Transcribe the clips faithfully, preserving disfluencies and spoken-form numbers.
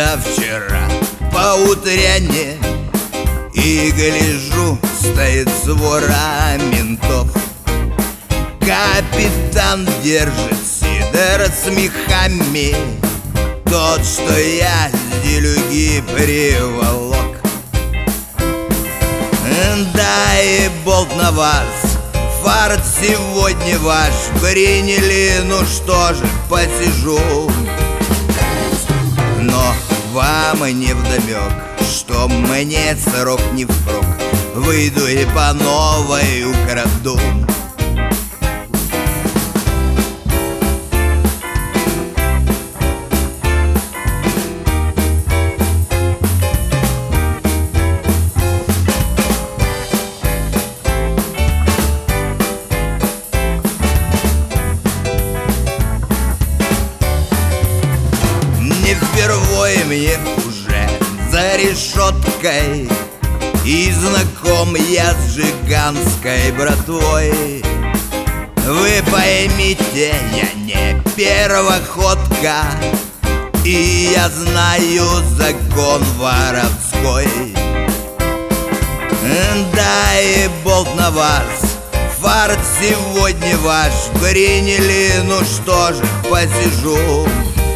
позавчера по утряне, и гляжу, стоит свора ментов. Капитан держит сидор с мехами, тот, что я с делюги приволок. Да и болт на вас, фарт сегодня ваш приняли, ну что же, посижу. Но вам и невдомек, что мне срок не впрок, выйду и по новой украду. Не впервые мне уже за решеткой, и знаком я с жиганской братвой. Вы поймите, я не первоходка, и я знаю закон воровской. Да и болт на вас, фарт сегодня ваш приняли, ну что же, посижу.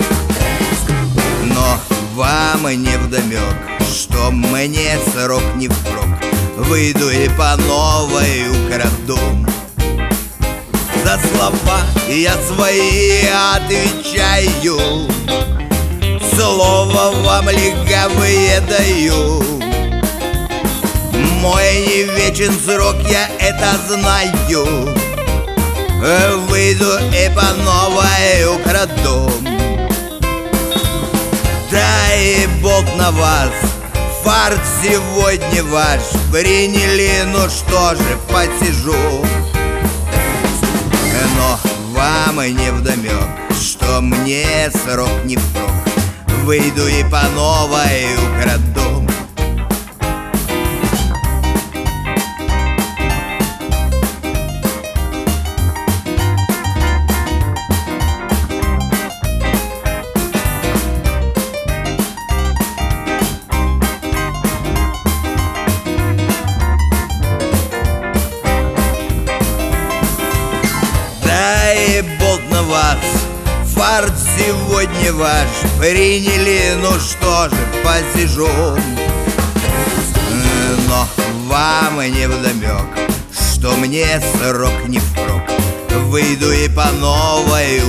Но вам и невдомек, что мне срок не впрок, выйду и по новой украду. За слова я свои отвечаю, слово вам легавые даю. Мой не вечен срок, я это знаю, выйду и по новой украду. Да и болт на вас, фарт сегодня ваш приняли, ну что же, посижу. Но вам и невдомек, что мне срок не впрок, выйду и по новой украду. И болт на вас, фарт сегодня ваш приняли, ну что же, посижу. Но вам и невдомек, что мне срок не впрок, выйду и по новой